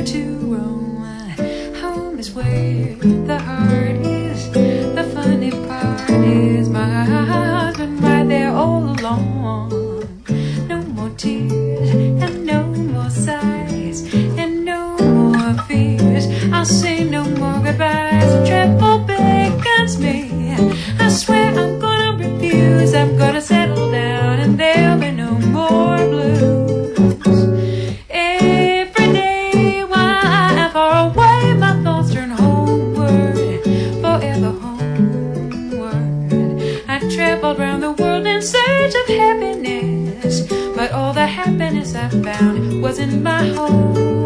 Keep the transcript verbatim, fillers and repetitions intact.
to roam. Home is where the heart is. The funny part is my husband right there all along. No more tears and no more sighs and no more fears. I'll say no more goodbyes. The trouble beckons me. I swear I'm gonna refuse. I'm gonna settle down and there'll be no more blues. Every day while I'm far away, my thoughts turn homeward, forever homeward. I traveled round the world in search of happiness, but all the happiness I found was in my home.